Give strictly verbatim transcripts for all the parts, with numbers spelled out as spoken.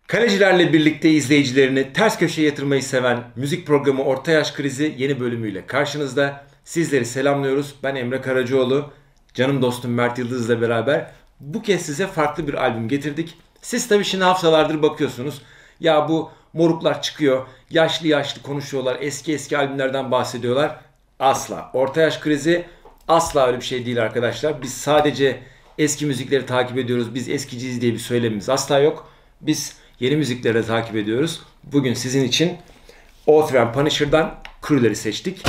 Kalecilerle birlikte izleyicilerini ters köşeye yatırmayı seven müzik programı Orta Yaş Krizi yeni bölümüyle karşınızda. Sizleri selamlıyoruz. Ben Emre Karacaoğlu, canım dostum Mert Yıldız'la beraber bu kez size farklı bir albüm getirdik. Siz tabii şimdi haftalardır bakıyorsunuz. Ya bu moruklar çıkıyor, yaşlı yaşlı konuşuyorlar, eski eski albümlerden bahsediyorlar. Asla. Orta Yaş Krizi asla öyle bir şey değil arkadaşlar. Biz sadece eski müzikleri takip ediyoruz. Biz eskiciyiz diye bir söylemimiz asla yok. Biz yeni müzikleri de takip ediyoruz. Bugün sizin için Author and Punisher'dan Cruel'leri seçtik.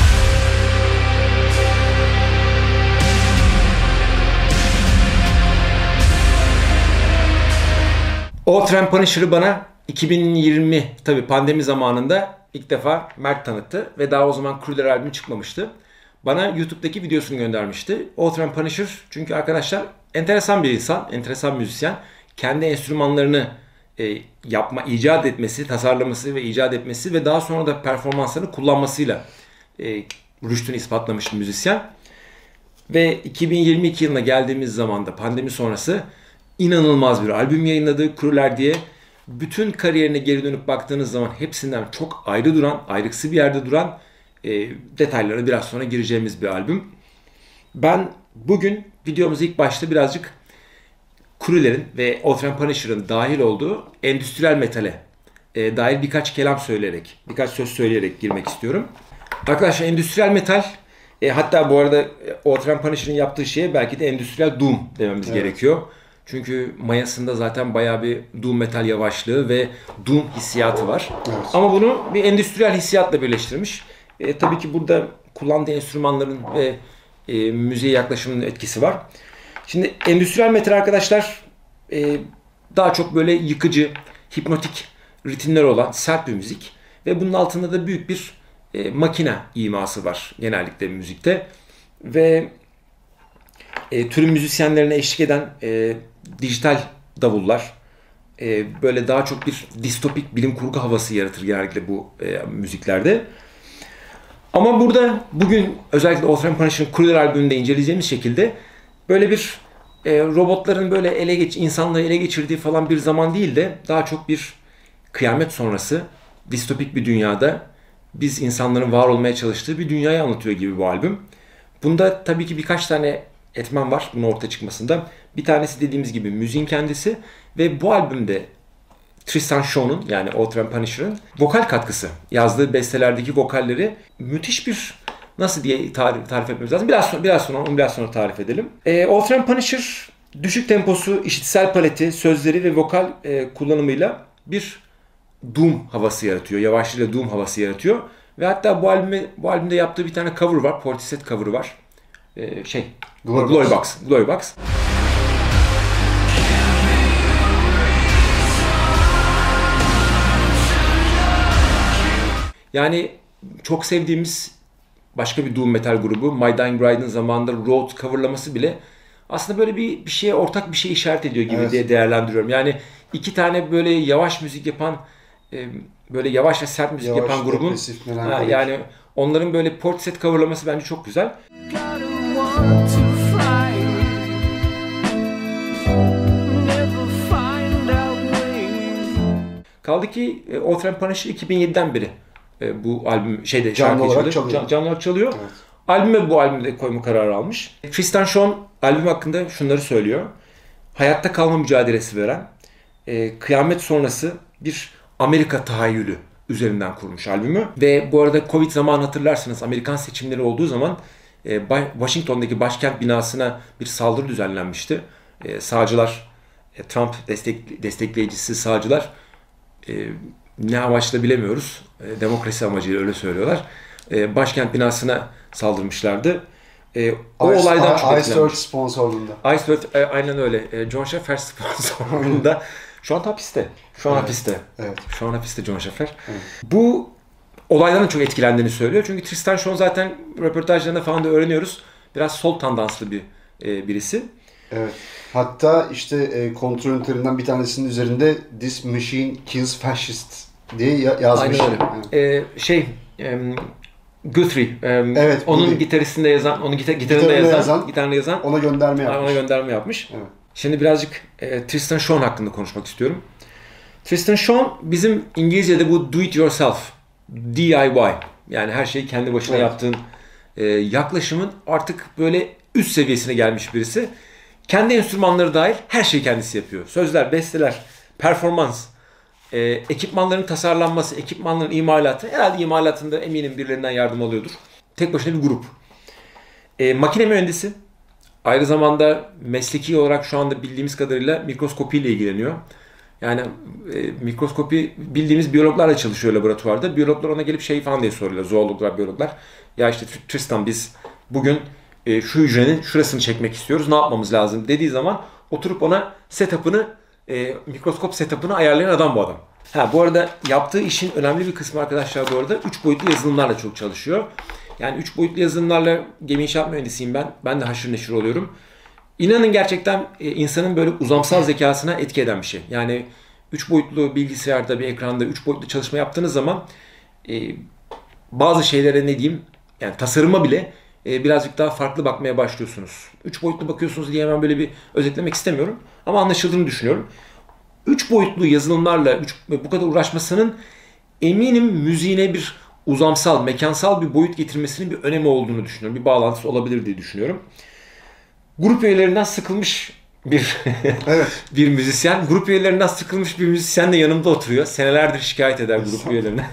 Author and Punisher'ı bana iki bin yirmi tabii pandemi zamanında ilk defa Mert tanıttı ve daha o zaman Cruel'ler albümü çıkmamıştı. Bana YouTube'daki videosunu göndermişti. Author and Punisher çünkü arkadaşlar enteresan bir insan, enteresan müzisyen. Kendi enstrümanlarını e, yapma, icat etmesi, tasarlaması ve icat etmesi ve daha sonra da performanslarını kullanmasıyla e, rüştünü ispatlamış bir müzisyen. Ve iki bin yirmi iki yılına geldiğimiz zaman da pandemi sonrası inanılmaz bir albüm yayınladı Cruel'ler diye. Bütün kariyerine geri dönüp baktığınız zaman hepsinden çok ayrı duran, ayrıksı bir yerde duran e, detaylara biraz sonra gireceğimiz bir albüm. Ben bugün videomuzu ilk başta birazcık Cruel'lerin ve Author and Punisher'ın dahil olduğu endüstriyel metale e, dair birkaç kelam söyleyerek, birkaç söz söyleyerek girmek istiyorum. Arkadaşlar endüstriyel metal, e, hatta bu arada Author and Punisher'ın yaptığı şeye belki de endüstriyel doom dememiz evet. gerekiyor. Çünkü mayasında zaten bayağı bir doom metal yavaşlığı ve doom hissiyatı var. Evet. Ama bunu bir endüstriyel hissiyatla birleştirmiş. E, tabii ki burada kullandığı enstrümanların ve e, müziğe yaklaşımının etkisi var. Şimdi endüstriyel metal arkadaşlar e, daha çok böyle yıkıcı, hipnotik ritimler olan sert bir müzik. Ve bunun altında da büyük bir e, makine iması var genellikle müzikte. Ve e, türün müzisyenlerine eşlik eden e, dijital davullar e, böyle daha çok bir distopik bilim kurgu havası yaratır genellikle bu e, müziklerde. Ama burada bugün özellikle Author and Punisher'ın Cruel'ler albümünde inceleyeceğimiz şekilde böyle bir e, robotların böyle ele geç insanlığı ele geçirdiği falan bir zaman değil de daha çok bir kıyamet sonrası distopik bir dünyada biz insanların var olmaya çalıştığı bir dünyayı anlatıyor gibi bu albüm. Bunda tabii ki birkaç tane etmen var bunun ortaya çıkmasında. Bir tanesi dediğimiz gibi müziğin kendisi ve bu albümde Tristan Shaw'nun yani Author and Punisher'ın vokal katkısı. Yazdığı bestelerdeki vokalleri müthiş bir nasıl diye tarif, tarif etmemiz lazım. Biraz sonra, biraz sonra onu biraz sonra tarif edelim. E, Author and Punisher düşük temposu, işitsel paleti, sözleri ve vokal e, kullanımıyla bir doom havası yaratıyor. Yavaşlığıyla doom havası yaratıyor. Ve hatta bu albüme, bu albümde yaptığı bir tane cover var. Portishead cover'ı var. E, şey, Glory, Glory Box. Box. Glory Box. Yani çok sevdiğimiz başka bir doom metal grubu My Dying Bride'ın zamanında Road coverlaması bile aslında böyle bir, bir şeye ortak bir şey işaret ediyor gibi evet. diye değerlendiriyorum. Yani iki tane böyle yavaş müzik yapan böyle yavaş ve sert müzik yavaş, yapan grubun ha, yani onların böyle Portishead coverlaması bence çok güzel. Kaldı ki Author and Punisher iki bin yediden beri bu albüm şeyde canlı olarak çalıyor. Can, canlı olarak çalıyor. Evet. Albüme bu albümde koyma kararı almış. Tristan Shaw albüm hakkında şunları söylüyor. Hayatta kalma mücadelesi veren, e, kıyamet sonrası bir Amerika tahayyülü üzerinden kurmuş albümü. Ve bu arada Covid zamanı hatırlarsınız Amerikan seçimleri olduğu zaman e, Washington'daki başkent binasına bir saldırı düzenlenmişti. E, sağcılar, e, Trump destek, destekleyicisi sağcılar e, ne amaçla bilemiyoruz. E, demokrasi amacıyla öyle söylüyorlar. E, başkent binasına saldırmışlardı. E, o Ice, olaydan çok etkilenmiş. Iceworld sponsorluğunda. Iceworld e, aynen öyle. E, John Schaffer sponsorluğunda. Şu an hapiste. Şu an evet. hapiste. Evet. Şu an hapiste John Schaffer. Evet. Bu olaydan çok etkilendiğini söylüyor. Çünkü Tristan Shaw zaten röportajlarında falan da öğreniyoruz. Biraz sol tandanslı bir e, birisi. Evet. Hatta işte e, kontrol ünitelerinden bir tanesinin üzerinde "This machine kills fascists" diye yazmış. Aynen öyle. Evet. E, şey e, Guthrie, e, evet, onun Guthrie. gitaristinde yazan, onun gitar, gitarında yazan, yazan, gitarında yazan, ona gönderme yapmış. Ona gönderme yapmış. Evet. Şimdi birazcık e, Tristan Shaw hakkında konuşmak istiyorum. Tristan Sean bizim İngilizce'de bu do it yourself, D I Y, yani her şeyi kendi başına evet. yaptığın e, yaklaşımın artık böyle üst seviyesine gelmiş birisi. Kendi enstrümanları dahil her şeyi kendisi yapıyor. Sözler, besteler, performans, e, ekipmanların tasarlanması, ekipmanların imalatı. Herhalde imalatında eminim birilerinden yardım alıyordur. Tek başına bir grup. E, makine mühendisi. Aynı zamanda mesleki olarak şu anda bildiğimiz kadarıyla mikroskopi ile ilgileniyor. Yani e, mikroskopi bildiğimiz biyologlarla çalışıyor laboratuvarda. Biyologlar ona gelip şey falan diye soruyorlar. Zoologlar, biyologlar. Ya işte Tristan biz bugün e, şu hücrenin şurasını çekmek istiyoruz. Ne yapmamız lazım dediği zaman oturup ona setup'ını, e, mikroskop setup'ını ayarlayan adam bu adam. Ha, bu arada yaptığı işin önemli bir kısmı arkadaşlar bu arada üç boyutlu yazılımlarla çok çalışıyor. Yani üç boyutlu yazılımlarla gemi inşaat mühendisiyim ben. Ben de haşır neşir oluyorum. İnanın gerçekten insanın böyle uzamsal zekasına etki eden bir şey. Yani üç boyutlu bilgisayarda bir ekranda üç boyutlu çalışma yaptığınız zaman e, bazı şeylere ne diyeyim, yani tasarıma bile e, birazcık daha farklı bakmaya başlıyorsunuz. üç boyutlu bakıyorsunuz diye hemen böyle bir özetlemek istemiyorum ama anlaşıldığını düşünüyorum. üç boyutlu yazılımlarla üç, bu kadar uğraşmasının eminim müziğine bir uzamsal, mekansal bir boyut getirmesinin bir önemi olduğunu düşünüyorum. Bir bağlantısı olabilir diye düşünüyorum. Grup üyelerinden sıkılmış bir evet. bir müzisyen. Grup üyelerinden sıkılmış bir müzisyen de yanımda oturuyor. Senelerdir şikayet eder grup üyelerine.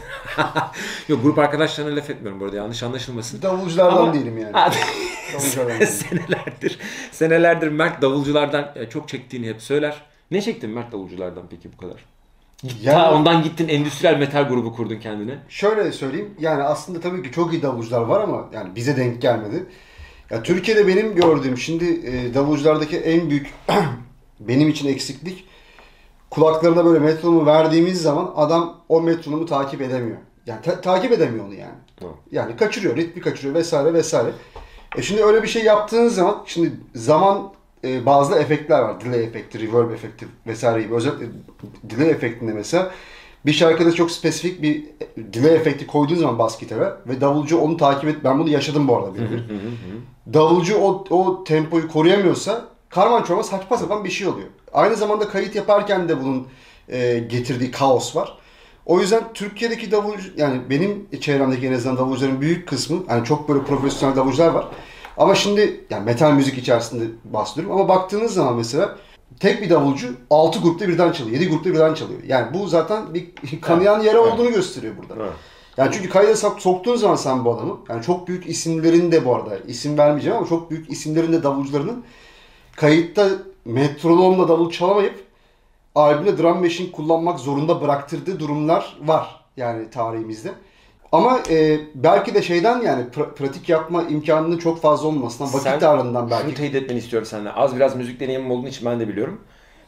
Yok, grup arkadaşlarına laf etmiyorum bu arada, yanlış anlaşılmasın. Davulculardan Ama... değilim yani. Davulculardan senelerdir, senelerdir Mert davulculardan çok çektiğini hep söyler. Ne çektin Mert davulculardan peki bu kadar? Yani, Ta ondan gittin endüstriyel metal grubu kurdun kendine. Şöyle söyleyeyim, yani aslında tabii ki çok iyi davulcular var ama yani bize denk gelmedi. Ya Türkiye'de benim gördüğüm şimdi e, davulculardaki en büyük benim için eksiklik, kulaklarına böyle metronomu verdiğimiz zaman adam o metronomu takip edemiyor. Yani ta- takip edemiyor onu yani. Tamam. Yani kaçırıyor, ritmi kaçırıyor vesaire vesaire. E şimdi öyle bir şey yaptığınız zaman şimdi zaman e, bazı efektler var. Delay efekti, reverb efekti vesaire gibi. Özellikle delay efektinde mesela bir şarkıda çok spesifik bir delay efekti koyduğun zaman bas gitara ve davulcu onu takip et. Ben bunu yaşadım bu arada birebir. Davulcu o, o tempoyu koruyamıyorsa karman çorman saçma sapan bir şey oluyor. Aynı zamanda kayıt yaparken de bunun e, getirdiği kaos var. O yüzden Türkiye'deki davulcu, yani benim çevremdeki en azından davulcuların büyük kısmı, yani çok böyle profesyonel davulcular var. Ama şimdi yani metal müzik içerisinde bahsediyorum ama baktığınız zaman mesela tek bir davulcu altı grupta birden çalıyor, yedi grupta birden çalıyor. Yani bu zaten bir kanayan yere olduğunu evet. gösteriyor burada. Evet. Yani çünkü kayda soktuğun zaman sen bu adamı, yani çok büyük isimlerin de bu arada, isim vermeyeceğim ama çok büyük isimlerin de davulcularının kayıtta metronomla davul çalamayıp albümde drum machine kullanmak zorunda bıraktırdığı durumlar var yani tarihimizde. Ama e, belki de şeyden yani pra- pratik yapma imkanının çok fazla olmasından, vakit darlığından belki. Şunu teyit etmeni istiyorum senden. Az biraz müzik deneyimim olduğu için ben de biliyorum.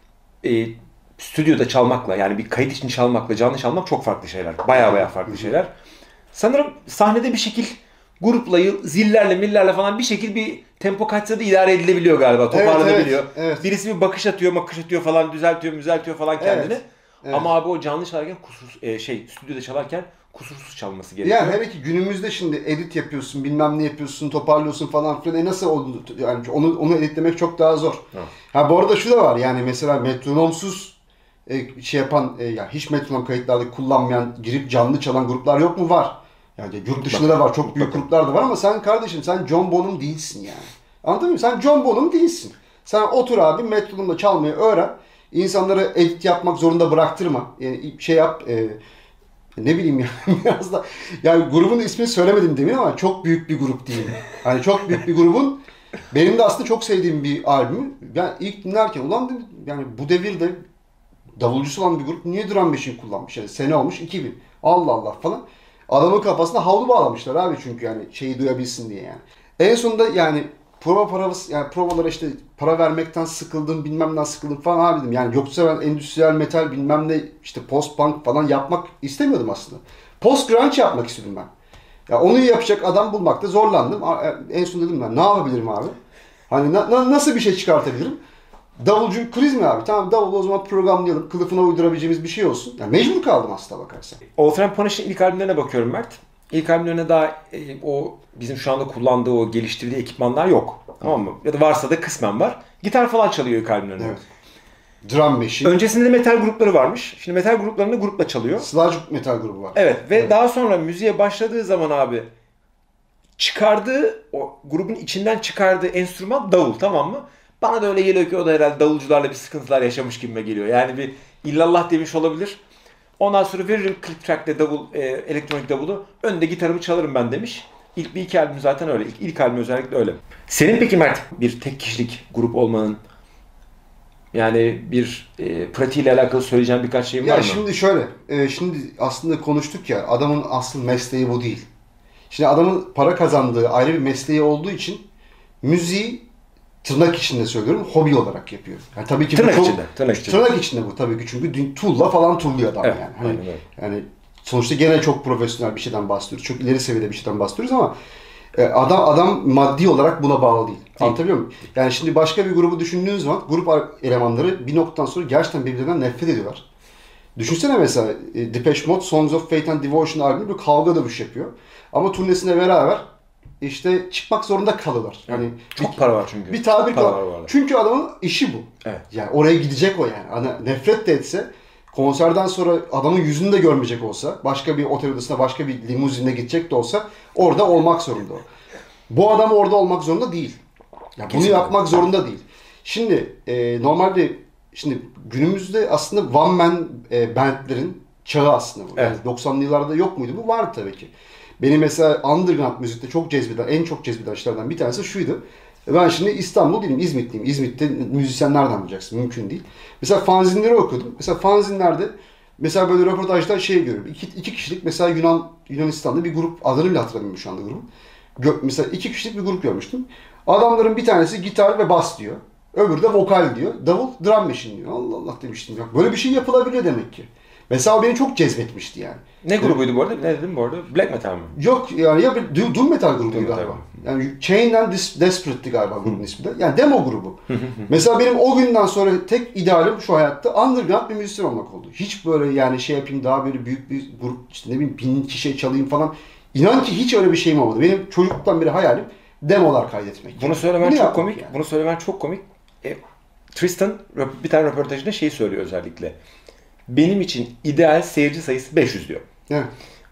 E, stüdyoda çalmakla, yani bir kayıt için çalmakla canlı çalmak çok farklı şeyler. Baya baya farklı şeyler. Sanırım sahnede bir şekil grupla, zillerle, millerle falan bir şekil bir tempo kaçsa da idare edilebiliyor galiba. Toparlanabiliyor. Evet, evet, evet. Birisi bir bakış atıyor, bakış atıyor falan, düzeltiyor, düzeltiyor falan kendini. Evet, evet. Ama abi o canlı çalarken kusursuz, e, şey stüdyoda çalarken kusursuz çalması gerekiyor. Yani hele ki günümüzde şimdi edit yapıyorsun, bilmem ne yapıyorsun, toparlıyorsun falan filan. E nasıl oldu? Yani onu onu editlemek çok daha zor. Ha, ha bu arada şu da var. Yani mesela metronomsuz e, şey yapan, e, yani hiç metronom kayıtlarda kullanmayan, girip canlı çalan gruplar yok mu? Var. Yani yurt dışında da var. Çok büyük gruplar da var ama sen kardeşim sen John Bonham değilsin yani. Anladın mı? Sen John Bonham değilsin. Sen otur abi metronomla çalmayı öğren. İnsanları edit yapmak zorunda bıraktırma. Yani şey yap, e, ne bileyim ya biraz da yani grubun ismini söylemedim demin ama çok büyük bir grup değil. Hani çok büyük bir grubun benim de aslında çok sevdiğim bir albüm. Ben ilk dinlerken ulan dedim yani bu devirde davulcusu olan bir grup niye drum machine kullanmış? Yani sene olmuş iki bin. Allah Allah falan. Adamın kafasına havlu bağlamışlar abi çünkü yani şeyi duyabilsin diye yani. En sonunda yani prova parası yani provalara işte para vermekten sıkıldım bilmem ne sıkıldım falan abi dedim. Yani yoksa ben endüstriyel metal bilmem ne işte post punk falan yapmak istemiyordum aslında. Post grunge yapmak istedim ben. Ya onu yapacak adam bulmakta zorlandım. En son dedim ben ne yapabilirim abi? Hani na- na- nasıl bir şey çıkartabilirim? Davulcu kriz mi abi? Tamam davulu o zaman programlayalım. Kılıfına uydurabileceğimiz bir şey olsun. Yani mecbur kaldım aslında bakarsan. Old Punish'in ilk albümlerine bakıyorum Mert. İlk albümlerine daha e, o bizim şu anda kullandığı o geliştirdiği ekipmanlar yok. Tamam mı? Ya da varsa da kısmen var. Gitar falan çalıyor ilk albümlerinde. Evet. Drum machine. Öncesinde metal grupları varmış. Şimdi metal gruplarında grupla çalıyor. Sludge metal grubu var. Evet ve Evet. daha sonra müziğe başladığı zaman abi çıkardığı, o grubun içinden çıkardığı enstrüman davul, tamam mı? Bana da öyle geliyor ki o da herhalde davulcularla bir sıkıntılar yaşamış gibime geliyor. Yani bir illallah demiş olabilir. Ondan sonra veririm click track'te davul, e, elektronik davulu. Önde gitarımı çalarım ben demiş. İlk bir iki albüm zaten öyle. İlk, ilk albüm özellikle öyle. Senin peki Mert bir tek kişilik grup olmanın yani bir e, pratiğiyle alakalı söyleyeceğin birkaç şeyin Ya var mı? şimdi şöyle, e, şimdi aslında konuştuk ya, adamın asıl mesleği bu değil. Şimdi adamın para kazandığı ayrı bir mesleği olduğu için müziği tırnak içinde söylüyorum hobi olarak yapıyor. Yani tabii ki Tırnak bu çok, içinde, tırnak içinde. tırnak içinde bu tabii ki çünkü dün- tuğla falan turluyor adam Evet, yani. Hani, aynen öyle. yani sonuçta gene çok profesyonel bir şeyden bahsediyoruz. Çok ileri seviyede bir şeyden bahsediyoruz ama e, adam adam maddi olarak buna bağlı değil. Anlatabiliyor muyum? Yani şimdi başka bir grubu düşündüğün zaman grup elemanları bir noktadan sonra gerçekten birbirlerinden nefret ediyorlar. Düşünsene mesela e, Depeche Mode Songs of Faith and Devotion albümü bir kavga dövüş yapıyor. Ama turnesine beraber işte çıkmak zorunda kalırlar. Yani Çok para var çünkü. bir tabir Çok para var. var bu arada. Çünkü adamın işi bu. Evet. Yani oraya gidecek o yani. Hani nefret de etse konserden sonra adamın yüzünü de görmeyecek olsa, başka bir otel odasına, başka bir limuzinle gidecek de olsa orada olmak zorunda o. Bu adam orada olmak zorunda değil. Ya bunu Kesinlikle. yapmak zorunda değil. Şimdi e, normalde şimdi günümüzde aslında one man e, bandlerin çağı aslında bu. Evet. Yani doksanlı yıllarda yok muydu? Bu vardı tabii ki. Beni mesela underground müzikte çok cezbeden, en çok cezbeden işlerden bir tanesi şuydu. Ben şimdi İstanbul değilim, İzmitliyim. İzmit'te müzisyen nereden bulacaksın? Mümkün değil. Mesela fanzinleri okudum. Mesela fanzinlerde mesela böyle röportajlar şey görüyorum. İki, iki kişilik mesela Yunan Yunanistan'da bir grup, adını bile hatırlamıyorum şu anda grubun. Gö- mesela iki kişilik bir grup görmüştüm. Adamların bir tanesi gitar ve bas diyor. Öbürü de vokal diyor. Davul, drum machine diyor. Allah Allah demiştim. Ya böyle bir şey yapılabiliyor demek ki. Mesela o beni çok cezbetmişti yani. Ne grubuydu bu arada? Ne dedim bu arada? Black Metal mi? Yok yani ya bir do- Doom Metal grubuydu Doom Metal. galiba. Yani Chain and Des- Desperate'ti galiba grubun ismi de. Yani demo grubu. Mesela benim o günden sonra tek idealim şu hayatta underground bir müzisyen olmak oldu. Hiç böyle yani şey yapayım daha böyle büyük bir grup işte ne bileyim bin kişiye çalayım falan. İnan ki hiç öyle bir şeyim olmadı. Benim çocukluktan beri hayalim demolar kaydetmek. Bunu söylemen Bunu çok yapmak komik. yani. Bunu söylemen çok komik. E, Tristan röp- bir tane röportajında şeyi söylüyor özellikle. Benim için ideal seyirci sayısı beş yüz diyor. Evet.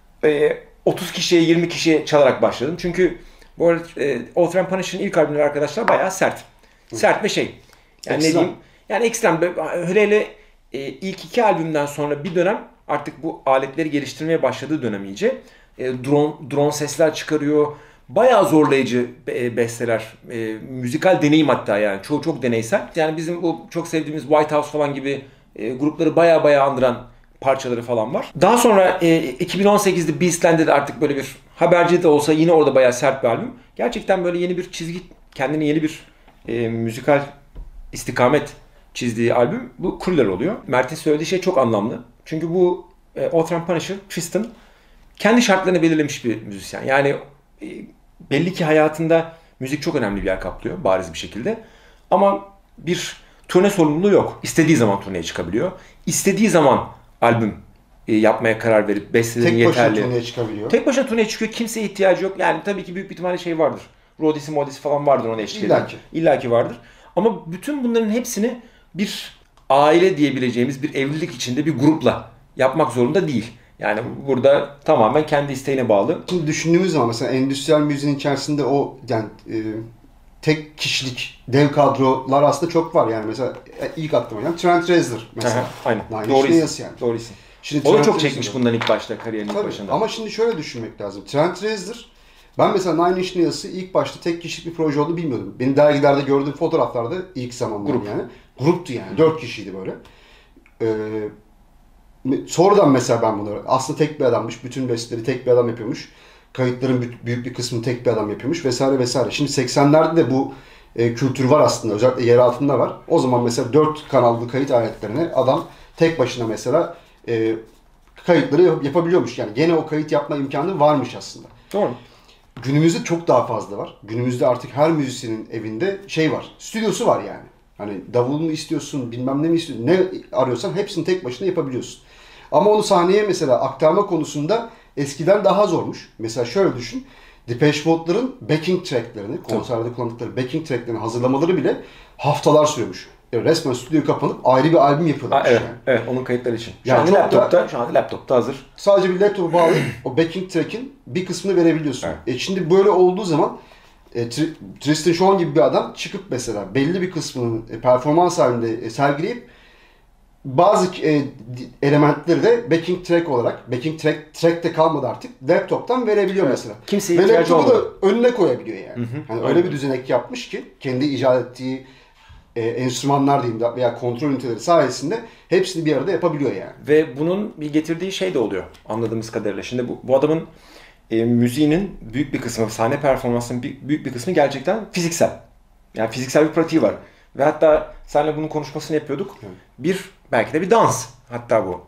E, otuz kişiye yirmi kişiye çalarak başladım. Çünkü bu arada e, Oath and Punish'ın ilk albümleri arkadaşlar bayağı sert. Sert ve şey. Yani Ekstrem. ne diyeyim? Yani ekstrem. Hele hele e, ilk iki albümden sonra bir dönem artık bu aletleri geliştirmeye başladığı dönem iyice. E, drone, drone sesler çıkarıyor. Bayağı zorlayıcı e, besteler. E, müzikal deneyim hatta yani. Çoğu çok deneysel. Yani bizim bu çok sevdiğimiz White House falan gibi e, grupları bayağı bayağı andıran parçaları falan var. Daha sonra e, iki bin on sekizde Beastland'de de artık böyle bir haberci de olsa yine orada bayağı sert bir albüm. Gerçekten böyle yeni bir çizgi, kendine yeni bir e, müzikal istikamet çizdiği albüm bu Crueler oluyor. Mert'in söylediği şey çok anlamlı. Çünkü bu e, Oath and Punisher, Tristan kendi şartlarını belirlemiş bir müzisyen. Yani e, belli ki hayatında müzik çok önemli bir yer kaplıyor bariz bir şekilde. Ama bir turne sorumluluğu yok. İstediği zaman turneye çıkabiliyor. İstediği zaman albüm e, yapmaya karar verip bestelerin Tek başına yeterli. turneye çıkabiliyor. Tek başına turneye çıkıyor. Kimseye ihtiyacı yok. Yani tabii ki büyük bir ihtimalle şey vardır. Rodisi modisi falan vardır ona eşlik eden. İlla ki. İlla ki vardır. Ama bütün bunların hepsini bir aile diyebileceğimiz bir evlilik içinde bir grupla yapmak zorunda değil. Yani burada tamamen kendi isteğine bağlı. Şimdi düşündüğümüz zaman mesela endüstriyel müziğin içerisinde o yani e, tek kişilik dev kadrolar aslında çok var. Yani mesela e, ilk aklıma gelen Trent Reznor mesela. Aha, aynen. Nine Doğru Inch Nails isim. yani. Doğru isim. Şimdi O da Trent çok Reznor- çekmiş bundan ilk başta, kariyerinin ilk Tabii. başında. Ama şimdi şöyle düşünmek lazım. Trent Reznor, ben mesela Nine Inch Nails'ı ilk başta tek kişilik bir proje olduğunu bilmiyordum. Benim dergilerde gördüğüm fotoğraflarda ilk zamanlar Grup. yani. Gruptu yani. Dört kişiydi böyle. Ee, sonradan mesela ben bunu aslında tek bir adammış. Bütün besteleri tek bir adam yapıyormuş. Kayıtların büyük- büyük bir kısmını tek bir adam yapıyormuş vesaire vesaire. Şimdi seksenlerde de bu e, kültür var aslında. Özellikle yer altında var. O zaman mesela dört kanallı kayıt aletlerine adam tek başına mesela e, kayıtları yap- yapabiliyormuş. Yani gene o kayıt yapma imkanı varmış aslında. Doğru. Günümüzde çok daha fazla var. Günümüzde artık her müzisyenin evinde şey var. Stüdyosu var yani. Hani davul mu istiyorsun, bilmem ne mi istiyorsun, ne arıyorsan hepsini tek başına yapabiliyorsun. Ama onu sahneye mesela aktarma konusunda eskiden daha zormuş. Mesela şöyle düşün. Depeche Mode'ların backing tracklerini, konserde kullandıkları backing tracklerini hazırlamaları bile haftalar sürüyormuş. e, resmen stüdyo kapanıp ayrı bir albüm yapıyorlar. Evet, yani. evet, onun kayıtları için. Şu Yani an çok laptopta, da- şu anda laptopta hazır. Sadece bir laptopa bağlayıp o backing track'in bir kısmını verebiliyorsun. Evet. E şimdi böyle olduğu zaman e, Tr- Tristan Sean gibi bir adam çıkıp mesela belli bir kısmını e, performans halinde e, sergileyip bazı e, di- elementleri de backing track olarak, backing track track'te kalmadı artık, laptop'tan verebiliyor Evet. mesela. Kimseye Ve ihtiyacı laptopu olmadı. da önüne koyabiliyor yani. Hı hı. Yani Aynen. öyle bir düzenek yapmış ki kendi icat ettiği e, enstrümanlar diyeyim de veya kontrol üniteleri sayesinde hepsini bir arada yapabiliyor yani. Ve bunun bir getirdiği şey de oluyor anladığımız kadarıyla. Şimdi bu, bu adamın e, müziğinin büyük bir kısmı, sahne performansının bir, büyük bir kısmı gerçekten fiziksel. Yani fiziksel bir pratiği var. Ve hatta seninle bunun konuşmasını yapıyorduk. Evet. Bir, belki de bir dans hatta bu.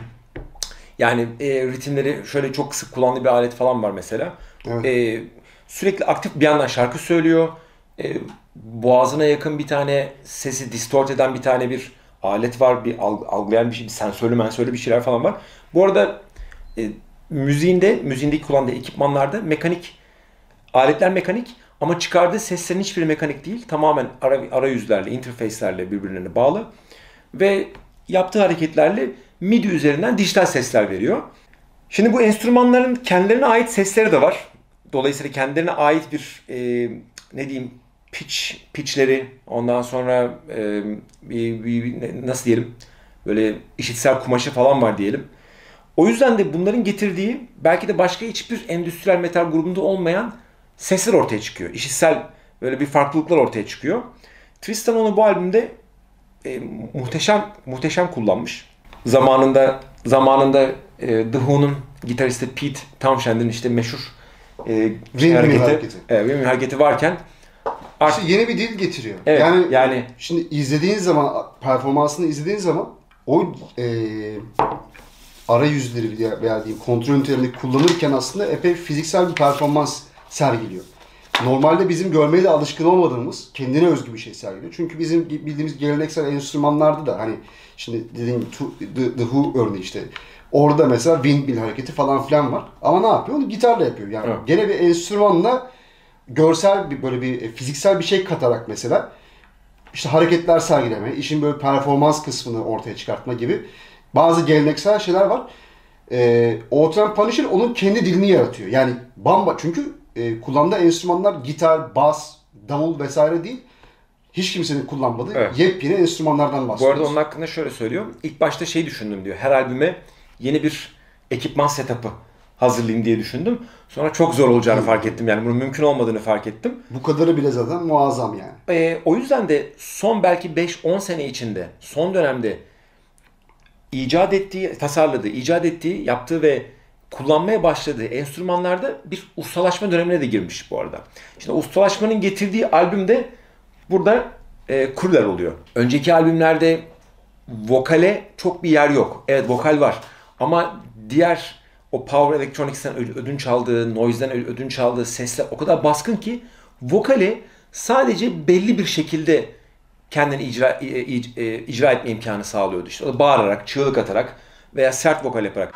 Yani e, ritimleri şöyle çok sık kullandığı bir alet falan var mesela. Evet. E, sürekli aktif bir yandan şarkı söylüyor. E, boğazına yakın bir tane sesi distort eden bir tane bir alet var. Bir alg- algılayan bir şey, bir sensörlü mensörlü bir şeyler falan var. Bu arada e, müziğinde, müziğindeki kullandığı ekipmanlarda mekanik, aletler mekanik ama çıkardığı seslerin hiçbiri mekanik değil. Tamamen ara, arayüzlerle, interface'lerle birbirlerine bağlı. Ve yaptığı hareketlerle MIDI üzerinden dijital sesler veriyor. Şimdi bu enstrümanların kendilerine ait sesleri de var. Dolayısıyla kendilerine ait bir e, ne diyeyim pitch pitchleri, ondan sonra e, bir, bir, bir- nasıl diyelim böyle işitsel kumaşı falan var diyelim. O yüzden de bunların getirdiği belki de başka hiçbir endüstriyel metal grubunda olmayan sesler ortaya çıkıyor. İşitsel böyle bir farklılıklar ortaya çıkıyor. Tristan onu bu albümde e, muhteşem muhteşem kullanmış. Zamanında zamanında e, The Who'nun gitaristi Pete Townshend'in işte meşhur e, Windmill hareketi, hareketi. E, Windmill hareketi varken İşte yeni bir dil getiriyor. evet, yani, yani şimdi izlediğin zaman, performansını izlediğin zaman o e, arayüzleri veya, veya diyeyim kontrol ünitelerini kullanırken aslında epey fiziksel bir performans sergiliyor. Normalde bizim görmeye de alışkın olmadığımız kendine özgü bir şey sergiliyor. Çünkü bizim bildiğimiz geleneksel enstrümanlarda da hani şimdi dediğim The, The Who örneği işte orada mesela windmill hareketi falan filan var. Ama ne yapıyor? Onu gitarla yapıyor. Yani Evet. gene bir enstrümanla görsel bir böyle bir fiziksel bir şey katarak mesela işte hareketler sergileme, işin böyle performans kısmını ortaya çıkartma gibi bazı geleneksel şeyler var. Ee, Outrun Punisher onun kendi dilini yaratıyor. Yani bamba çünkü e, kullandığı enstrümanlar gitar, bas, davul vesaire değil. Hiç kimsenin kullanmadığı Evet. yepyeni enstrümanlardan bu bahsediyoruz. arada onun hakkında şöyle söylüyor. İlk başta şey düşündüm diyor. Her albüme yeni bir ekipman setup'ı hazırlayayım diye düşündüm. Sonra çok zor olacağını fark ettim. Yani bunun mümkün olmadığını fark ettim. Bu kadarı bile zaten muazzam yani. Ee, o yüzden de son belki beş on sene içinde, son dönemde icat ettiği, tasarladığı, icat ettiği, yaptığı ve kullanmaya başladığı enstrümanlarda bir ustalaşma dönemine de girmiş bu arada. İşte ustalaşmanın getirdiği albümde burada e, Kruller oluyor. Önceki albümlerde vokale çok bir yer yok. Evet, vokal var ama diğer o Power Electronics'ten ödünç aldığı, Noise'den ödünç aldığı sesler o kadar baskın ki vokali sadece belli bir şekilde kendini icra, icra, icra etme imkanı sağlıyordu. İşte o da bağırarak, çığlık atarak veya sert vokal yaparak.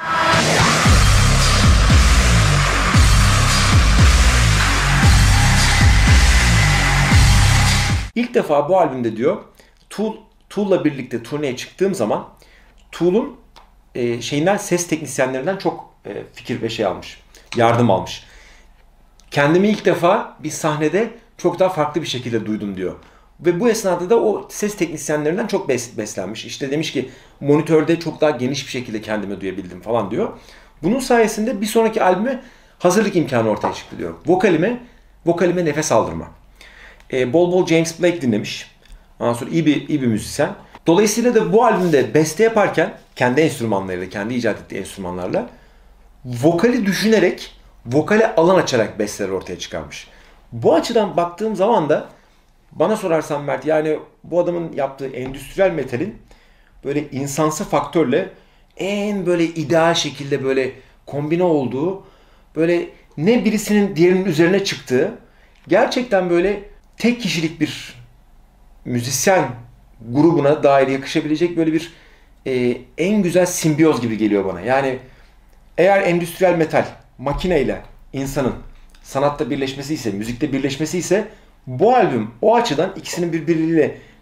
İlk defa bu albümde diyor, Tool, Tool'la birlikte turneye çıktığım zaman Tool'un e, şeyinden, ses teknisyenlerinden çok e, fikir ve şey almış, yardım almış. Kendimi ilk defa bir sahnede çok daha farklı bir şekilde duydum diyor. Ve bu esnada da o ses teknisyenlerinden çok bes- beslenmiş. İşte demiş ki monitörde çok daha geniş bir şekilde kendimi duyabildim falan diyor. Bunun sayesinde bir sonraki albüme hazırlık imkanı ortaya çıktı diyor. Vokalime, vokalime nefes aldırma. E, bol bol James Blake dinlemiş. Ondan sonra iyi bir, iyi bir müzisyen. Dolayısıyla da bu albümde beste yaparken kendi enstrümanlarıyla, kendi icat ettiği enstrümanlarla vokali düşünerek, vokale alan açarak besteler ortaya çıkarmış. Bu açıdan baktığım zaman da bana sorarsan Mert, yani bu adamın yaptığı endüstriyel metalin böyle insansı faktörle en böyle ideal şekilde böyle kombine olduğu, böyle ne birisinin diğerinin üzerine çıktığı, gerçekten böyle tek kişilik bir müzisyen grubuna dair yakışabilecek böyle bir e, en güzel simbiyoz gibi geliyor bana. Yani eğer endüstriyel metal makineyle insanın sanatta birleşmesi ise, müzikte birleşmesi ise bu albüm o açıdan ikisinin birbiriyle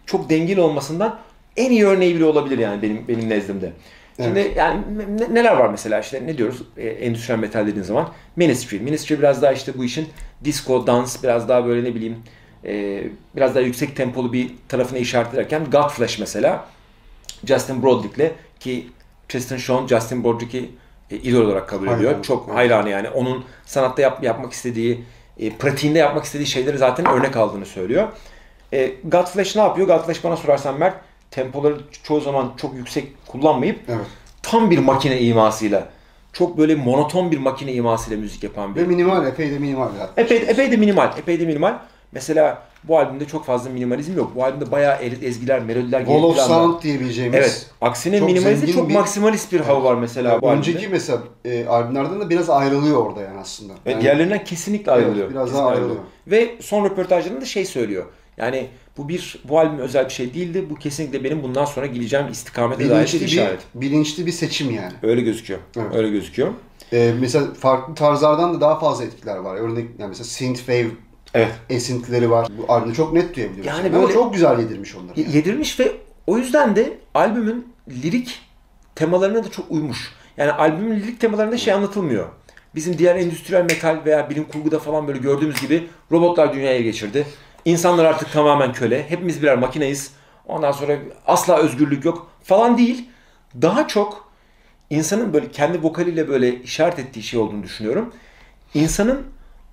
çok dengeli olmasından en iyi örneği bile olabilir yani benim benim nezdimde. Şimdi evet. yani ne, neler var mesela işte ne diyoruz e, endüstriyel metal dediğin zaman Ministry. Ministry biraz daha işte bu işin disco, dans, biraz daha böyle ne bileyim e, biraz daha yüksek tempolu bir tarafına işaret ederken Godflesh mesela Justin Broadrick'le ki Tristan Sean Justin Broadrick'i e, idol olarak kabul ediyor. Hayran. Çok evet. hayranı yani. Onun sanatta yap, yapmak istediği, e, pratiğinde yapmak istediği şeyleri zaten örnek aldığını söylüyor. E, Godflesh ne yapıyor? Godflesh bana sorarsan Mert tempoları çoğu zaman çok yüksek kullanmayıp evet. tam bir makine imasıyla, çok böyle monoton bir makine imasıyla müzik yapan bir. Ve minimal, epey de minimal. Epey, epey de minimal, epey de minimal. Mesela bu albümde çok fazla minimalizm yok. Bu albümde bayağı ezgiler, melodiler, Wall of Sound diyebileceğimiz. Evet. Aksine minimalizmde çok bir, maksimalist bir hava var mesela yani bu albümde. Önceki mesela e, albümlerden de biraz ayrılıyor orada yani aslında. Evet, yani, diğerlerinden kesinlikle ayrılıyor. Evet, biraz kesinlikle daha ayrılıyor. ayrılıyor. Ve son röportajlarında da şey söylüyor. Yani bu bir bu albüm özel bir şey değildi. Bu kesinlikle benim bundan sonra gideceğim istikamete dair bir işaret. Bilinçli bir seçim yani. Öyle gözüküyor. Evet. Öyle gözüküyor. Ee, mesela farklı tarzlardan da daha fazla etkiler var. Örnek yani mesela synthwave evet. esintileri var. Bu albümde çok net duyabiliyoruz. Yani, yani böyle ama çok güzel yedirmiş onları. Yani. Yedirmiş ve o yüzden de albümün lirik temalarına da çok uymuş. Yani albümün lirik temalarında şey anlatılmıyor. Bizim diğer endüstriyel metal veya bilim kurguda falan böyle gördüğümüz gibi robotlar dünyaya geçirdi. İnsanlar artık tamamen köle. Hepimiz birer makineyiz. Ondan sonra asla özgürlük yok falan değil. Daha çok insanın böyle kendi vokaliyle böyle işaret ettiği şey olduğunu düşünüyorum. İnsanın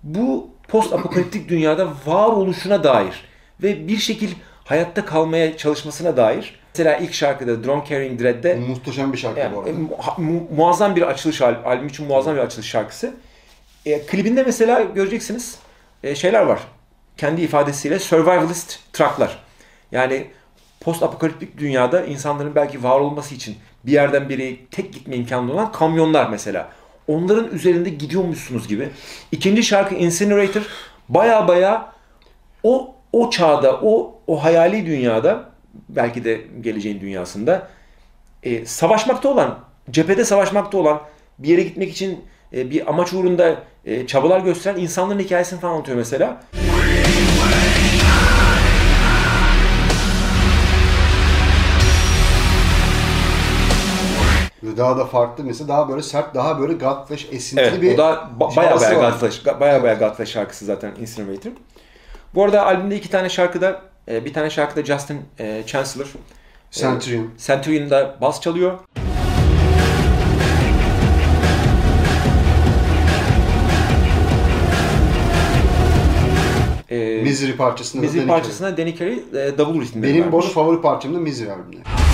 bu post apokaliptik dünyada var oluşuna dair ve bir şekil hayatta kalmaya çalışmasına dair. Mesela ilk şarkıda Drone Carrying Dread'de muhteşem bir şarkı yani, bu arada. Mu- muazzam bir açılış albüm, albüm için muazzam bir açılış şarkısı. E, klibinde mesela göreceksiniz e, şeyler var. Kendi ifadesiyle survivalist trucklar. Yani post apokaliptik dünyada insanların belki var olması için bir yerden biri tek gitme imkanı olan kamyonlar mesela. Onların üzerinde gidiyormuşsunuz gibi. İkinci şarkı Incinerator baya baya o o çağda, o o hayali dünyada belki de geleceğin dünyasında e, savaşmakta olan, cephede savaşmakta olan, bir yere gitmek için e, bir amaç uğrunda e, çabalar gösteren insanların hikayesini falan anlatıyor mesela. Daha da farklı mesela daha böyle sert, daha böyle Godflesh esintili evet, bir o da ba- baya baya Godflesh, baya baya Godflesh şarkısı zaten Incinerator. Bu arada albümde iki tane şarkıda, bir tane şarkıda Justin Chancellor, Centurion. Centurion'da bas çalıyor. Ee, Misery parçasında Misery parçasında Danny Carey e, davul ritimleri Benim vermiş. bu arada favori parçam da Misery albümde.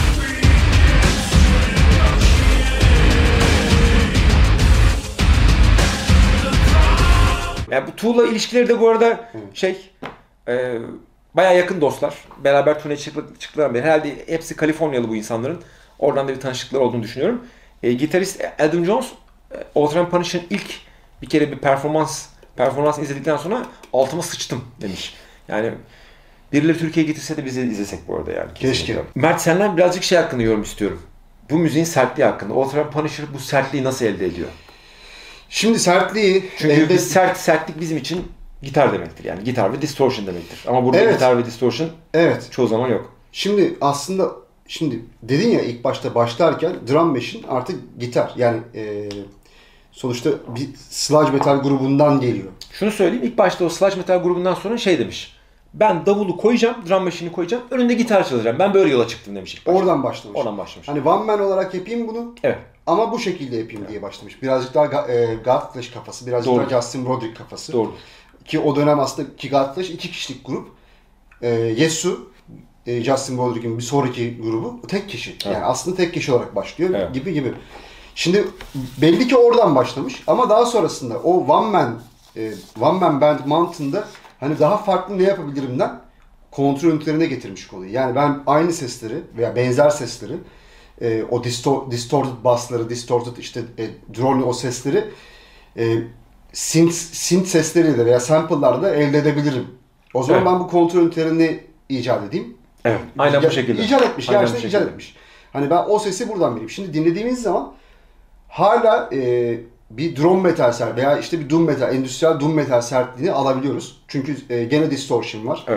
Yani bu Tool'la ilişkileri de bu arada evet. şey e, bayağı yakın dostlar. Beraber turne çıktıklarından beri. Herhalde hepsi Kaliforniyalı bu insanların. Oradan da bir tanışıklıkları olduğunu düşünüyorum. E, gitarist Adam Jones, e, Outrun Punish'ın ilk bir kere bir performans performans izledikten sonra altıma sıçtım demiş. Yani birileri Türkiye'ye getirse de bizi izlesek bu arada yani. Keşke. Kesinlikle. Mert senden birazcık şey hakkında yorum istiyorum. Bu müziğin sertliği hakkında. Outrun Punisher bu sertliği nasıl elde ediyor? Şimdi sertliği... Çünkü elde... sert sertlik bizim için gitar demektir. Yani gitar ve distortion demektir. Ama burada evet. gitar ve distortion evet. çoğu zaman yok. Şimdi aslında şimdi dedin ya ilk başta başlarken drum machine artık gitar. Yani e, sonuçta bir sludge metal grubundan geliyor. Şunu söyleyeyim. İlk başta o sludge metal grubundan sonra şey demiş. Ben davulu koyacağım, drum machine'i koyacağım. Önünde gitar çalacağım. Ben böyle yola çıktım demiş ilk başta. Oradan başlamış. Oradan başlamış. Hani one man olarak yapayım bunu. Evet. Ama bu şekilde yapayım evet. diye başlamış. Birazcık daha e, Godflesh kafası, birazcık Doğru. daha Justin Broadrick kafası. Doğru. Ki o dönem aslında ki Godflesh iki kişilik grup. E, Yesu, e, Justin Broadrick'in bir sonraki grubu tek kişi. Evet. Yani aslında tek kişi olarak başlıyor evet. gibi gibi. Şimdi belli ki oradan başlamış ama daha sonrasında o one man e, one man band mantığında hani daha farklı ne yapabilirimden kontrol ünitelerine getirmiş konuyu. Yani ben aynı sesleri veya benzer sesleri e, o distor, distorted bassları, distorted işte e, drone o sesleri e, synth, synth sesleriyle veya sample'larla elde edebilirim. O zaman evet. ben bu kontrol ünitelerini icat edeyim. Evet. Aynen bu şekilde. İcat etmiş. Aynen gerçekten icat etmiş. Hani ben o sesi buradan bileyim. Şimdi dinlediğimiz zaman hala e, bir drone metal sert veya işte bir doom metal, endüstriyel doom metal sertliğini alabiliyoruz. Çünkü e, gene distortion var. Evet.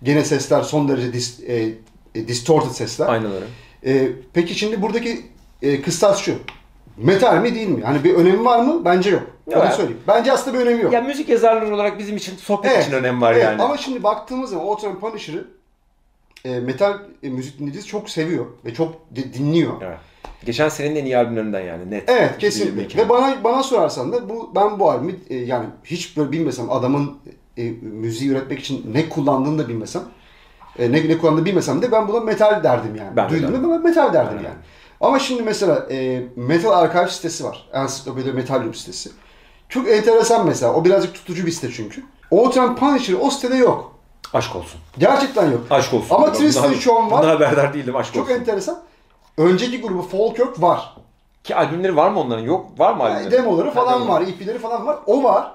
Gene sesler son derece dis, e, distorted sesler. Aynen öyle. E, peki şimdi buradaki e, kıstas şu. Metal mi değil mi? Hani bir önemi var mı? Bence yok. Ya, Onu söyleyeyim. Bence aslında bir önemi yok. Ya müzik yazarları olarak bizim için sohbet evet, için önemi var evet. yani. Ama şimdi baktığımız zaman Outrun Punisher'ı e, metal e, müzik dinleyicisi çok seviyor ve çok de, dinliyor. Evet. Geçen senenin en iyi albümlerinden yani net. Evet kesinlikle. Ve bana bana sorarsan da bu ben bu albümü e, yani hiç böyle bilmesem adamın e, müziği üretmek için ne kullandığını da bilmesem e, ne ne kullandığını bilmesem de ben buna metal derdim yani. Ben Duyduğumda ben metal derdim Aynen. yani. Ama şimdi mesela e, Metal Archive sitesi var. Encyclopedia Metal sitesi. Çok enteresan mesela. O birazcık tutucu bir site çünkü. Outrun Punisher o sitede yok. Aşk olsun. Gerçekten yok. Aşk olsun. Ama Bundan- Tristan Sean var. Bundan haberdar değildim. Aşk Çok olsun. enteresan. Önceki grubu Falkirk var. Ki albümleri var mı onların? Yok. Var mı Yani albümleri? demoları falan Ha, var, E P'leri falan var. O var.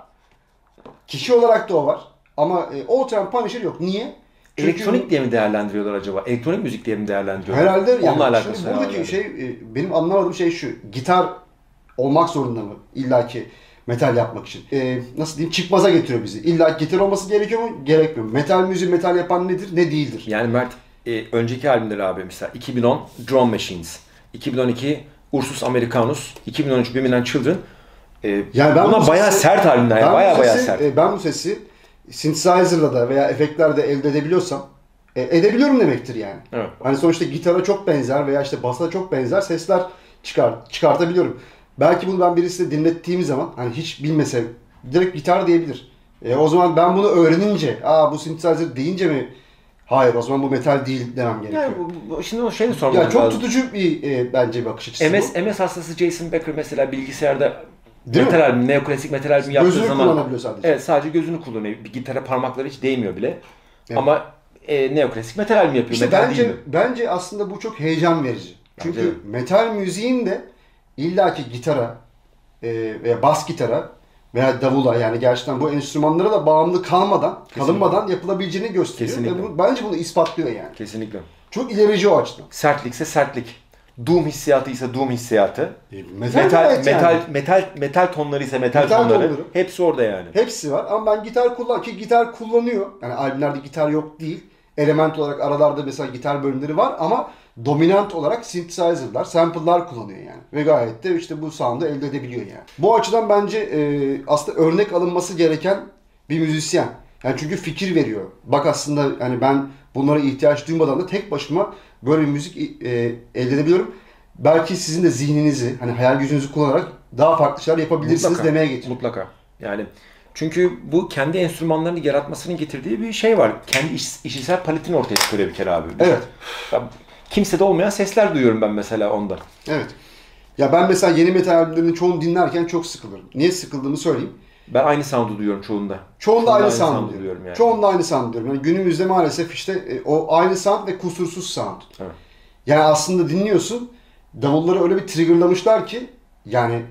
Kişi olarak da o var. Ama e, Outrun Punisher yok. Niye? Çünkü Elektronik diye mi değerlendiriyorlar acaba? Elektronik müzik diye mi değerlendiriyorlar? herhalde yani Onunla alakası şimdi var buradaki yani. şey e, benim anlamadığım şey şu. Gitar olmak zorunda mı? İlla ki metal yapmak için. E, nasıl diyeyim? Çıkmaza getiriyor bizi. İlla gitar olması gerekiyor mu? Gerekmiyor. Metal müziği metal yapan nedir? Ne değildir? Yani Mert e, önceki albümleri abi mesela iki bin on Drum Machines, iki bin on iki Ursus Americanus, iki bin on üç Women and Children. E, Yani ben buna bu bayağı sesi- sert albümler ya. Ben bu Bayağı bayağı sesi, sert. e, ben bu sesi synthesizer'la da veya efektlerde elde edebiliyorsam e, edebiliyorum demektir yani. Evet. Hani sonuçta gitara çok benzer veya işte basa çok benzer sesler çıkar, çıkartabiliyorum. Belki bunu ben birisine dinlettiğim zaman hani hiç bilmese direkt gitar diyebilir. E, o zaman ben bunu öğrenince, aa bu synthesizer deyince mi hayır o zaman bu metal değil demem gerekiyor. Yani bu, bu- şimdi o şeyi sormak Ya lazım. çok tutucu bir e, bence bakış açısı M S, bu. M S hastası Jason Becker mesela bilgisayarda Değil metal mi? albüm, neoklasik metal albüm yaptığı Gözünü zaman kullanabiliyor sadece. evet sadece gözünü kullanıyor. Bir gitara parmakları hiç değmiyor bile. Evet. Ama e, neoklasik metal albüm yapıyor. İşte metal bence değil mi? bence aslında bu çok heyecan verici. Çünkü Bence de. metal müziğin de illaki gitara e, veya bas gitara veya davula yani gerçekten bu enstrümanlara da bağımlı kalmadan, Kesinlikle. kalınmadan yapılabileceğini gösteriyor. Ve Kesinlikle. bu, bence bunu ispatlıyor yani. Kesinlikle. Çok ilerici o açıdan. Sertlikse sertlik. Doom hissiyatı ise Doom hissiyatı. Metal, Metal evet metal yani. metal metal tonları ise metal, Metal tonları. tonları. Hepsi orada yani. Hepsi var ama ben gitar kullan ki gitar kullanıyor. Yani albümlerde gitar yok değil. Element olarak aralarda mesela gitar bölümleri var ama dominant olarak synthesizer'lar, sample'lar kullanıyor yani. Ve gayet de işte bu sound'u elde edebiliyor yani. Bu açıdan bence e, aslında örnek alınması gereken bir müzisyen. Yani çünkü fikir veriyor. Bak aslında yani ben bunlara ihtiyaç duymadan da tek başıma böyle bir müzik e, elde edebiliyorum. Belki sizin de zihninizi, hani hayal gücünüzü kullanarak daha farklı şeyler yapabilirsiniz Mutlaka. demeye getiriyor. Mutlaka. Yani çünkü bu kendi enstrümanlarını yaratmasının getirdiği bir şey var. Kendi iş, işitsel paletini ortaya çıkarıyor bir kere abi. Evet. Ya, kimsede olmayan sesler duyuyorum ben mesela onda. Evet. Ya ben mesela yeni metal albümlerinin çoğunu dinlerken çok sıkılırım. Niye sıkıldığımı söyleyeyim. Ben aynı sound'u duyuyorum çoğunda. Çoğunda aynı, aynı sound sound'u diyorum. duyuyorum yani. Çoğunda aynı sound diyorum. Yani günümüzde maalesef işte e, o aynı sound ve kusursuz sound. Evet. Yani aslında dinliyorsun, davulları öyle bir triggerlamışlar ki yani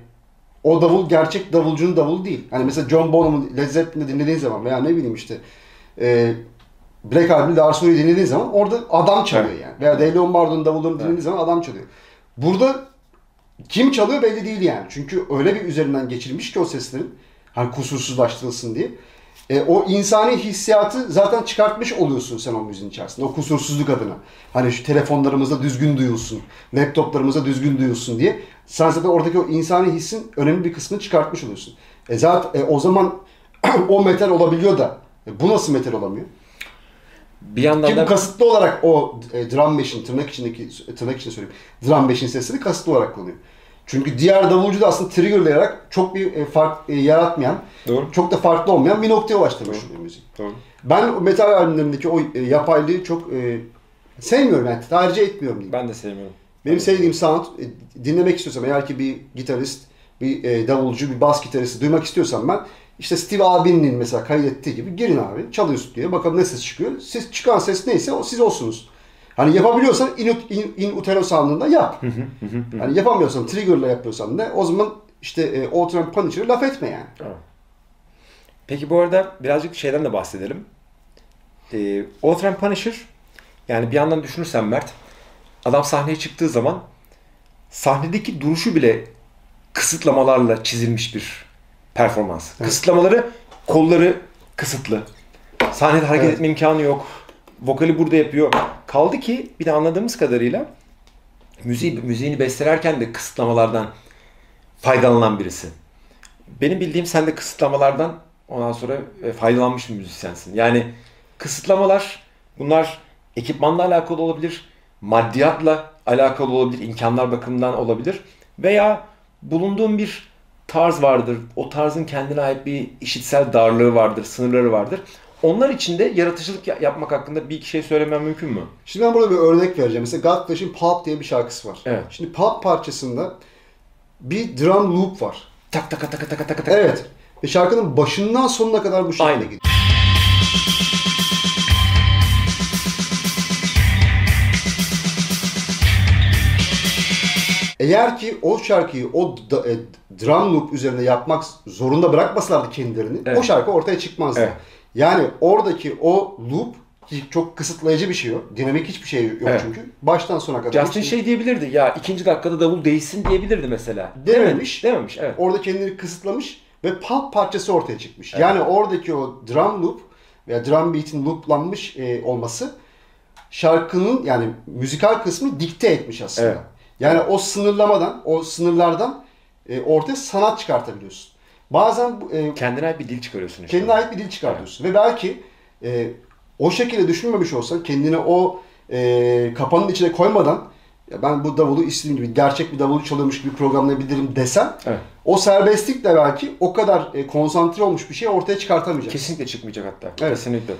o davul gerçek davulcunun davulu değil. Hani mesela John Bonham'ın Led Zeppelin'i dinlediğin zaman veya ne bileyim işte e, Black Album'da Lars Ulrich'i dinlediğin zaman orada adam çalıyor Evet. yani. Veya Dave Lombardo'nun davullarını dinlediğin Evet. zaman adam çalıyor. Burada kim çalıyor belli değil yani. Çünkü öyle bir üzerinden geçirilmiş ki o seslerin hani kusursuzlaştırılsın diye. E, o insani hissiyatı zaten çıkartmış oluyorsun sen o müziğin içerisinde. O kusursuzluk adına. Hani şu telefonlarımızda düzgün duyulsun, laptoplarımızda düzgün duyulsun diye. Sen zaten oradaki o insani hissin önemli bir kısmını çıkartmış oluyorsun. E zaten e, o zaman o metal olabiliyor da e, bu nasıl metal olamıyor? Bir yandan Ki da bu kasıtlı olarak o e, drum machine, tırnak içindeki, tırnak içinde söyleyeyim, drum machine sesini kasıtlı olarak kullanıyor. Çünkü diğer davulcu da aslında triggerlayarak çok bir e, fark e, yaratmayan, Doğru. çok da farklı olmayan bir noktaya ulaştırmış Doğru. oluyor müziği. Doğru. Ben o metal albümlerindeki o e, yapaylığı çok e, sevmiyorum yani, tercih etmiyorum diyeyim. Ben de sevmiyorum. Benim sevdiğim sound, e, dinlemek istiyorsam eğer ki bir gitarist, bir e, davulcu, bir bas gitaristi duymak istiyorsam ben işte Steve Albini'nin mesela kaydettiği gibi girin abi, çalıyorsun diye bakalım ne ses çıkıyor. Ses, çıkan ses neyse o siz olsunuz. Hani yapabiliyorsan in, in, in utero sound'ında yap. Hani yapamıyorsan, trigger'la yapıyorsan da o zaman işte e, Outrun Punisher'ı laf etme yani. Tamam. Peki bu arada birazcık şeyden de bahsedelim. Ee, Outrun Punisher yani bir yandan düşünürsen Mert adam sahneye çıktığı zaman sahnedeki duruşu bile kısıtlamalarla çizilmiş bir performans. Evet. Kısıtlamaları kolları kısıtlı. Sahnede hareket Evet. etme imkanı yok. Vokali burada yapıyor. Kaldı ki bir de anladığımız kadarıyla müziği, müziğini bestelerken de kısıtlamalardan faydalanan birisi. Benim bildiğim sen de kısıtlamalardan ondan sonra faydalanmış bir müzisyensin. Yani kısıtlamalar bunlar ekipmanla alakalı olabilir, maddiyatla alakalı olabilir, imkanlar bakımından olabilir veya bulunduğun bir tarz vardır. O tarzın kendine ait bir işitsel darlığı vardır, sınırları vardır. Onlar için de yaratıcılık yapmak hakkında bir iki şey söylemem mümkün mü? Şimdi ben burada bir örnek vereceğim. Mesela Godflesh'in Pulp diye bir şarkısı var. Evet. Şimdi Pulp parçasında bir drum loop var. Tak tak tak tak tak tak. Evet. Ve şarkının başından sonuna kadar bu şekilde gidiyor. Eğer ki o şarkıyı o da, e, drum loop üzerinde yapmak zorunda bırakmasalardı kendilerini, evet. o şarkı ortaya çıkmazdı. Evet. Yani oradaki o loop çok kısıtlayıcı bir şey yok. Dinamik hiçbir şey yok evet. Çünkü. Baştan sona kadar. Justin şey diyebilirdi ya ikinci dakikada davul değişsin diyebilirdi mesela. Dememiş. Dememiş evet. Orada kendini kısıtlamış ve pulp parçası ortaya çıkmış. Evet. Yani oradaki o drum loop veya drum beat'in looplanmış e, olması şarkının yani müzikal kısmını dikte etmiş aslında. Evet. Yani o sınırlamadan, o sınırlardan e, ortaya sanat çıkartabiliyorsun. Bazen e, kendine ait bir dil çıkarıyorsun işte. Kendine ait bir dil çıkartıyorsun. Evet. Ve belki e, o şekilde düşünmemiş olsan, kendini o e, kapanın içine koymadan ya ben bu davulu istediğim gibi gerçek bir davulu çalıyormuş gibi programlayabilirim desen evet. O serbestlikle belki o kadar e, konsantre olmuş bir şey ortaya çıkartamayacaksın. Kesinlikle çıkmayacak hatta. Evet. Kesinlikle.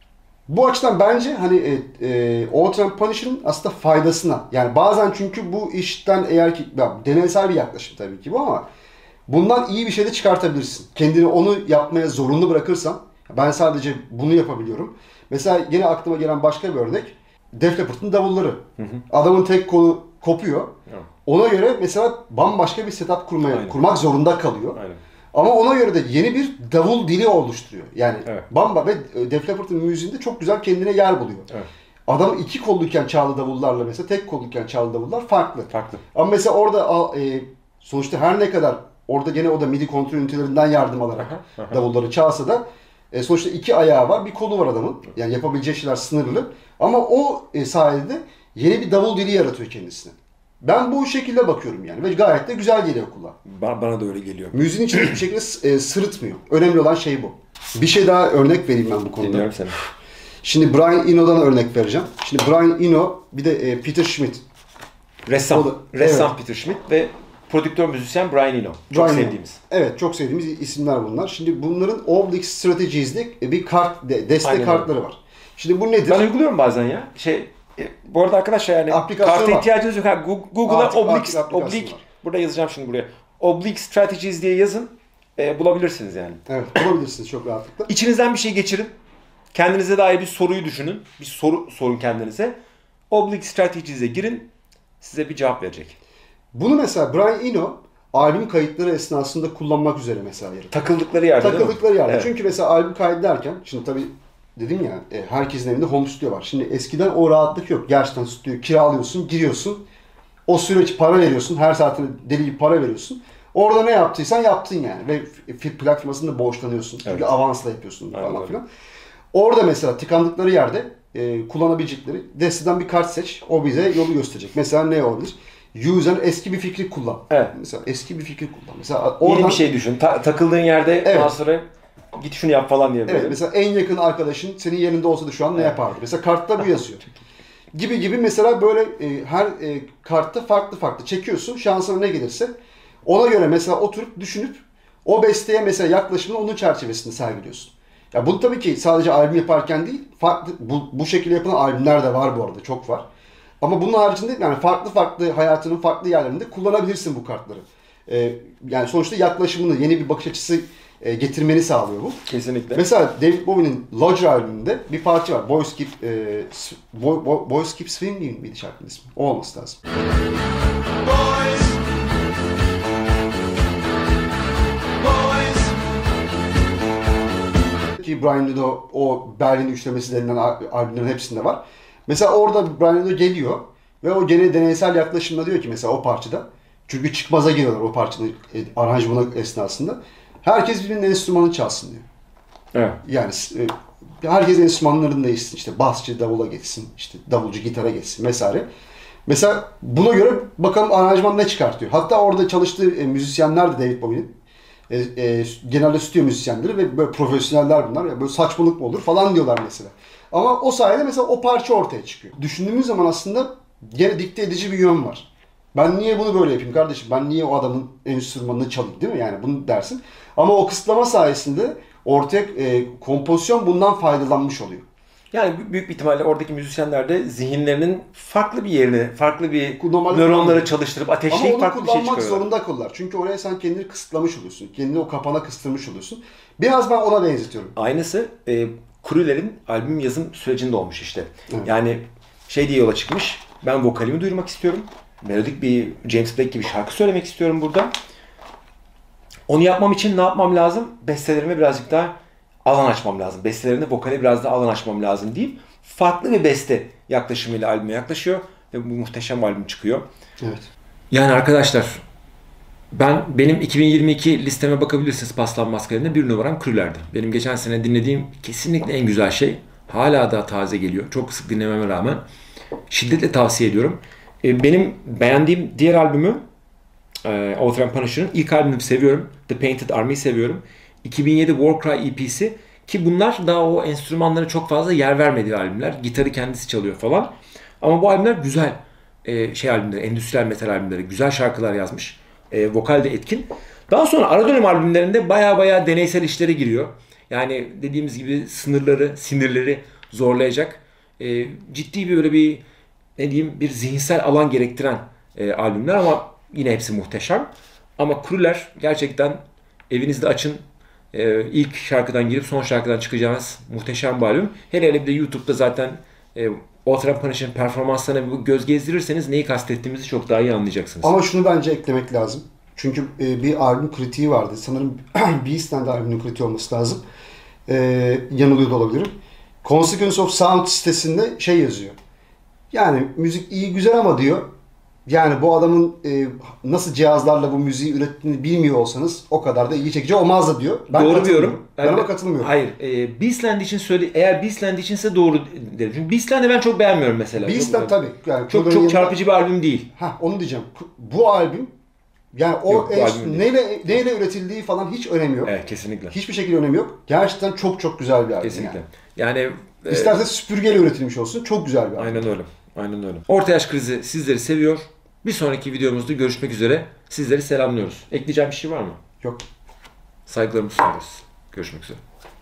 Bu açıdan bence hani e, e, Outrun Punisher'ın aslında faydasına. Yani bazen çünkü bu işten eğer ki ya, deneysel bir yaklaşım tabii ki bu ama bundan iyi bir şey de çıkartabilirsin. Kendini onu yapmaya zorunlu bırakırsan ben sadece bunu yapabiliyorum. Mesela yine aklıma gelen başka bir örnek Def Leppard'ın davulları. Hı hı. Adamın tek kolu kopuyor. Hı. Ona göre mesela bambaşka bir setup kurmaya Aynen. kurmak zorunda kalıyor. Aynen. Ama ona göre de yeni bir davul dili oluşturuyor. Yani evet. bamba ve Def Leppard'ın müziğinde çok güzel kendine yer buluyor. Evet. Adam iki kolluyken çaldığı davullarla mesela tek kolluyken çaldığı davullar farklı. Farklı. Ama mesela orada e, sonuçta her ne kadar orada gene o da MIDI kontrol ünitelerinden yardım alarak aha, aha. davulları çalsa da e, sonuçta iki ayağı var, bir kolu var adamın. Yani yapabileceği şeyler sınırlı. Ama o e, sayede yeni bir davul dili yaratıyor kendisine. Ben bu şekilde bakıyorum yani ve gayet de güzel geliyor kulağa. Ba- bana da öyle geliyor. Müziğin içinde hiçbir şekilde e, sırıtmıyor. Önemli olan şey bu. Bir şey daha örnek vereyim ben bu konuda. Dinliyorum seni. Şimdi Brian Eno'dan örnek vereceğim. Şimdi Brian Eno bir de e, Peter Schmidt. Ressam. Da, Ressam evet. Peter Schmidt ve prodüktör müzisyen Brian Eno. Çok Brian sevdiğimiz. Evet çok sevdiğimiz isimler bunlar. Şimdi bunların Oblique Strategies diye bir kart, destek Aynen. kartları var. Şimdi bu nedir? Ben uyguluyorum bazen ya. Şey E, bu arada arkadaşlar yani karta ihtiyacınız yok. Ha, Google'a Oblique, Oblique burada yazacağım şimdi buraya. Oblique Strategies diye yazın. E, bulabilirsiniz yani. Evet bulabilirsiniz çok rahatlıkla. İçinizden bir şey geçirin. Kendinize dair bir soruyu düşünün. Bir soru sorun kendinize. Oblique Strategies'e girin. Size bir cevap verecek. Bunu mesela Brian Eno albüm kayıtları esnasında kullanmak üzere mesela. Yarı. Takıldıkları yerde Takıldıkları yerde. Evet. Çünkü mesela albüm kaydederken şimdi tabii dedim ya herkesin evinde home studio var. Şimdi eskiden o rahatlık yok. Gerçekten stüdyo kiralıyorsun, giriyorsun. O süreç para veriyorsun. Her saatine deli gibi para veriyorsun. Orada ne yaptıysan yaptın yani. Ve plak firmasında borçlanıyorsun. Çünkü evet. avansla yapıyorsun falan Aynen. filan. Orada mesela tıkandıkları yerde e, kullanabilecekleri desteden bir kart seç. O bize yolu gösterecek. Mesela ne olabilir? Use'den eski bir fikri kullan. Evet. Mesela eski bir fikri kullan. Mesela oradan... Yeni bir şey düşün. Ta- takıldığın yerde evet. ondan sonra git şunu yap falan diye. Böyle. Evet mesela en yakın arkadaşın senin yerinde olsa da şu an evet. ne yapardı? Mesela kartta bu yazıyor. gibi gibi mesela böyle e, her e, kartta farklı farklı çekiyorsun. Şansına ne gelirse ona göre mesela oturup düşünüp o besteye mesela yaklaşımını onun çerçevesinde sergiliyorsun. Ya bunu tabii ki sadece albüm yaparken değil, farklı bu, bu şekilde yapılan albümler de var bu arada, çok var. Ama bunun haricinde yani farklı farklı hayatının farklı yerlerinde kullanabilirsin bu kartları. Ee, yani sonuçta yaklaşımını, yeni bir bakış açısı e, getirmeni sağlıyor bu. Kesinlikle. Mesela David Bowie'nin Lodger albümünde bir parça var. Boys Keep, e, Boy, Boy, Boys Keep Swinging miydi şarkının ismi? O olması lazım. Boys. Ki Brian Eno o Berlin üçlemesi denilen albümlerin hepsinde var. Mesela orada Brian Eno geliyor ve o gene deneysel yaklaşımla diyor ki mesela o parçada. Çünkü çıkmaza giriyorlar o parçanın aranjmanı esnasında. Herkes birbirinin enstrümanını çalsın diyor. Evet. Yani herkes enstrümanlarını değişsin. İşte basçı davula geçsin, işte davulcu gitara geçsin vesaire. Mesela buna göre bakalım aranjman ne çıkartıyor. Hatta orada çalıştığı e, müzisyenler de David Bowie'nin. E, e, genelde stüdyo müzisyenleri ve böyle profesyoneller bunlar. Ya böyle saçmalık mı olur falan diyorlar mesela. Ama o sayede mesela o parça ortaya çıkıyor. Düşündüğümüz zaman aslında gene dikte edici bir yön var. Ben niye bunu böyle yapayım kardeşim? Ben niye o adamın enstrümanını çalayım, değil mi? Yani bunu dersin. Ama o kısıtlama sayesinde ortaya e, kompozisyon bundan faydalanmış oluyor. Yani büyük bir ihtimalle oradaki müzisyenler de zihinlerinin farklı bir yerini, farklı bir Normalde nöronları kullanmıyor. çalıştırıp Ama ateşleyip onu farklı bir şey kullanmak çıkarıyorlar. zorunda kıllar. Çünkü oraya sen kendini kısıtlamış oluyorsun. Kendini o kapana kıstırmış oluyorsun. Biraz ben ona benzetiyorum. Aynısı e, Krüler'in albüm yazım sürecinde olmuş işte. Evet. Yani şey diye yola çıkmış. Ben vokalimi duyurmak istiyorum. Melodik bir James Blake gibi şarkı söylemek istiyorum burada. Onu yapmam için ne yapmam lazım? Bestelerime birazcık daha alan açmam lazım. Bestelerine vokale biraz daha alan açmam lazım deyip farklı bir beste yaklaşımıyla albüme yaklaşıyor ve bu muhteşem albüm çıkıyor. Evet. Yani arkadaşlar ben benim iki bin yirmi iki listeme bakabilirsiniz paslanmaz kalemde bir numaram Krüler'di. Benim geçen sene dinlediğim kesinlikle en güzel şey. Hala da taze geliyor. Çok sık dinlememe rağmen. Şiddetle tavsiye ediyorum. Benim beğendiğim diğer albümü Author and Punisher'ın ilk albümünü seviyorum. The Painted Army'yi seviyorum. iki bin yedi Warcry E P'si ki bunlar daha o enstrümanlara çok fazla yer vermediği albümler. Gitarı kendisi çalıyor falan. Ama bu albümler güzel e, şey albümleri, endüstriyel metal albümleri. Güzel şarkılar yazmış. E, vokal de etkin. Daha sonra ara dönem albümlerinde baya baya deneysel işlere giriyor. Yani dediğimiz gibi sınırları, sinirleri zorlayacak. E, ciddi bir böyle bir ne diyeyim bir zihinsel alan gerektiren e, albümler ama yine hepsi muhteşem. Ama Krüler gerçekten evinizde açın. Ee, ilk şarkıdan girip son şarkıdan çıkacağınız muhteşem bir albüm. Hele hele bir de YouTube'da zaten e, Author and Punisher'ın performanslarına bir göz gezdirirseniz neyi kastettiğimizi çok daha iyi anlayacaksınız. Ama şunu bence eklemek lazım. Çünkü e, bir albüm kritiği vardı. Sanırım Beast'ten de albümün kritiği olması lazım. E, yanılıyor da olabilirim. Consequence of Sound sitesinde şey yazıyor. Yani müzik iyi güzel ama diyor. Yani bu adamın e, nasıl cihazlarla bu müziği ürettiğini bilmiyor olsanız o kadar da ilgi çekici olmazdı diyor. Ben doğru katılmıyorum. diyorum. Ben ona katılmıyorum. Hayır. E, Beastland için söyle. Eğer Beastland içinse doğru derim. Çünkü Beastland'i ben çok beğenmiyorum mesela. Beast'ten çok, tabii. Yani çok çok çarpıcı bir albüm değil. Ha onu diyeceğim. Bu albüm yani o Yok, bu en, albüm değil. neyle, neyle üretildiği falan hiç önemi yok. Evet kesinlikle. Hiçbir şekilde önemi yok. Gerçekten çok çok güzel bir albüm. Kesinlikle. Yani. Yani e, İsterse süpürgeyle üretilmiş olsun. Çok güzel bir albüm. aynen öyle. Aynen öyle. Orta Yaş Krizi sizleri seviyor. Bir sonraki videomuzda görüşmek üzere. Sizleri selamlıyoruz. Ekleyeceğim bir şey var mı? Yok. Saygılarımızı sunuyoruz. Görüşmek üzere.